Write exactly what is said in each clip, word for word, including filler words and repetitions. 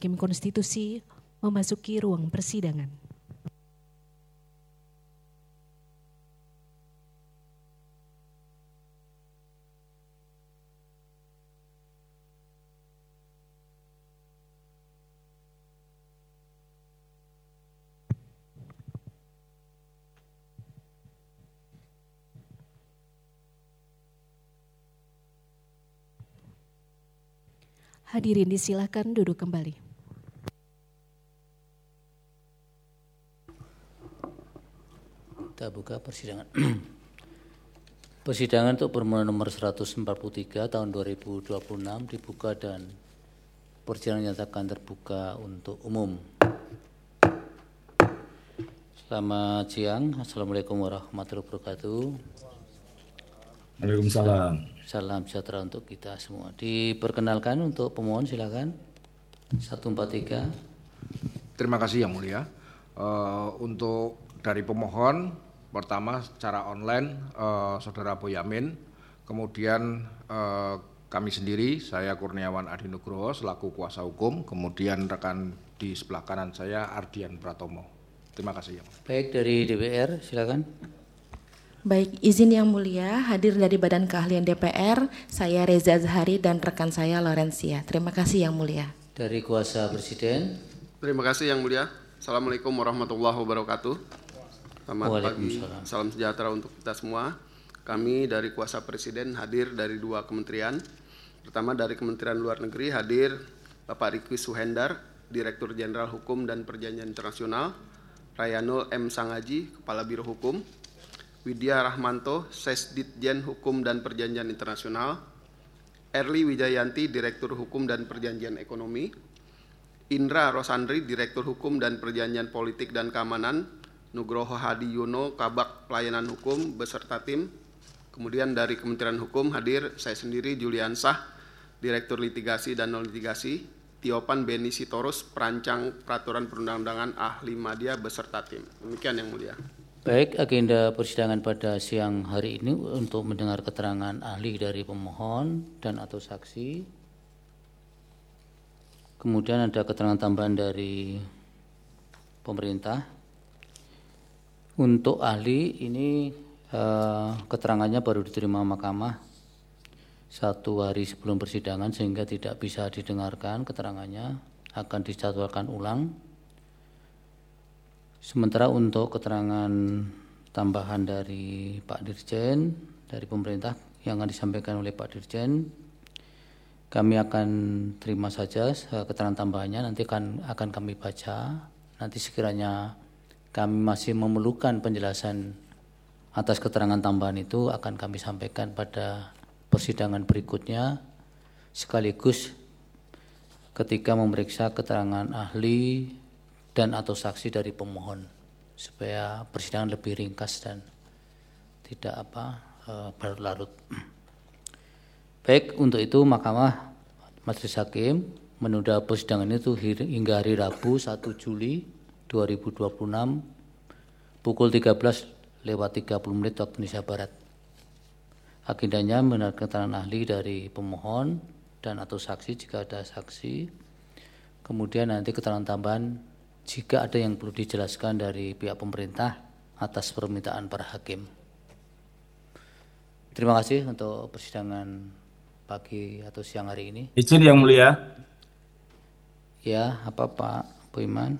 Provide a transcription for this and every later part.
Hakim Konstitusi memasuki ruang persidangan. Hadirin disilakan duduk kembali. Kita buka persidangan. Persidangan untuk permohonan nomor seratus empat puluh tiga tahun dua ribu dua puluh enam dibuka dan persidangan nyatakan terbuka untuk umum. Selamat siang. Assalamualaikum warahmatullahi wabarakatuh. Waalaikumsalam. Salam sejahtera untuk kita semua. Diperkenalkan untuk pemohon, silakan. seratus empat puluh tiga. Terima kasih Yang Mulia. Uh, untuk dari pemohon, pertama secara online uh, Saudara Boyamin, kemudian uh, kami sendiri, saya Kurniawan Adi Nugroho selaku kuasa hukum, kemudian rekan di sebelah kanan saya Ardian Pratomo. Terima kasih Yang Mulia. Baik, dari D P R, silakan. Baik, izin Yang Mulia, hadir dari Badan Keahlian D P R, saya Reza Zahari dan rekan saya Lorencia. Terima kasih Yang Mulia. Dari kuasa Presiden. Terima kasih Yang Mulia. Assalamualaikum warahmatullahi wabarakatuh. Selamat pagi, salam sejahtera untuk kita semua. Kami dari kuasa Presiden hadir dari dua kementerian. Pertama dari Kementerian Luar Negeri hadir Bapak Riki Suhendar, Direktur Jenderal Hukum dan Perjanjian Internasional, Rayanul M. Sangaji, Kepala Biro Hukum, Widya Rahmanto, Sesditjen Hukum dan Perjanjian Internasional, Erli Wijayanti, Direktur Hukum dan Perjanjian Ekonomi, Indra Rosandri, Direktur Hukum dan Perjanjian Politik dan Keamanan, Nugroho Hadi Yuno, Kabak Pelayanan Hukum beserta tim. Kemudian dari Kementerian Hukum hadir saya sendiri Juliansah, Direktur Litigasi dan Non Litigasi, Tiopan Beni Sitorus, Perancang Peraturan Perundang-undangan Ahli Madya beserta tim. Demikian Yang Mulia. Baik, agenda persidangan pada siang hari ini untuk mendengar keterangan ahli dari pemohon dan atau saksi. Kemudian ada keterangan tambahan dari pemerintah. Untuk ahli ini eh, keterangannya baru diterima mahkamah satu hari sebelum persidangan sehingga tidak bisa didengarkan keterangannya, akan dijadwalkan ulang. Sementara untuk keterangan tambahan dari Pak Dirjen, dari pemerintah yang akan disampaikan oleh Pak Dirjen, kami akan terima saja keterangan tambahannya, nanti akan, akan kami baca. Nanti sekiranya kami masih memerlukan penjelasan atas keterangan tambahan itu, akan kami sampaikan pada persidangan berikutnya, sekaligus ketika memeriksa keterangan ahli dan atau saksi dari pemohon supaya persidangan lebih ringkas dan tidak apa e, berlarut. Baik, untuk itu Mahkamah Majelis Hakim menunda persidangan itu hingga hari Rabu satu Juli dua ribu dua puluh enam pukul tiga belas lewat tiga puluh menit waktu Indonesia Barat. Agendanya mendengar keterangan ahli dari pemohon dan atau saksi jika ada saksi. Kemudian nanti keterangan tambahan jika ada yang perlu dijelaskan dari pihak pemerintah atas permintaan para hakim. Terima kasih untuk persidangan pagi atau siang hari ini. Izin Yang Mulia. Ya, apa Pak Bu Iman?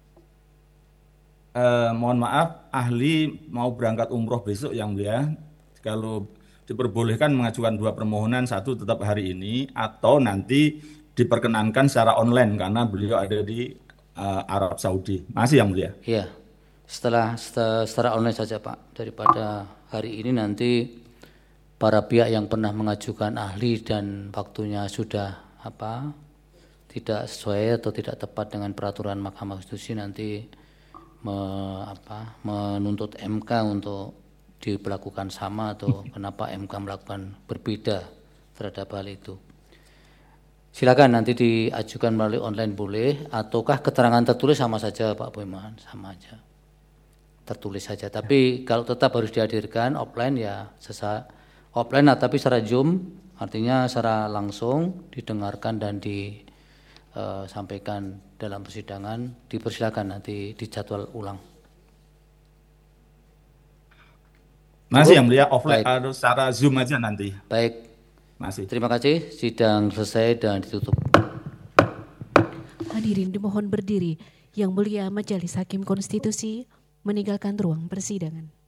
Eh, mohon maaf, ahli mau berangkat umroh besok Yang Mulia. Kalau diperbolehkan mengajukan dua permohonan, satu tetap hari ini atau nanti diperkenankan secara online karena beliau ada di Uh, Arab Saudi. Masih Yang Mulia. Iya, setelah, setelah secara online saja Pak, daripada hari ini nanti para pihak yang pernah mengajukan ahli dan waktunya sudah apa tidak sesuai atau tidak tepat dengan peraturan Mahkamah Konstitusi nanti me, apa, menuntut M K untuk diberlakukan sama atau kenapa M K melakukan berbeda terhadap hal itu. Silakan nanti diajukan melalui online boleh, ataukah keterangan tertulis sama saja Pak Boyman, sama aja tertulis saja. Tapi kalau tetap harus dihadirkan offline ya sesa offline, nah, tapi secara Zoom artinya secara langsung didengarkan dan di uh, sampaikan dalam persidangan, dipersilakan nanti dijadwal ulang. Masih yang mulia, offline atau secara Zoom aja nanti. Baik. Masih. Terima kasih, sidang selesai dan ditutup. Hadirin dimohon berdiri. Yang mulia Majelis Hakim Konstitusi meninggalkan ruang persidangan.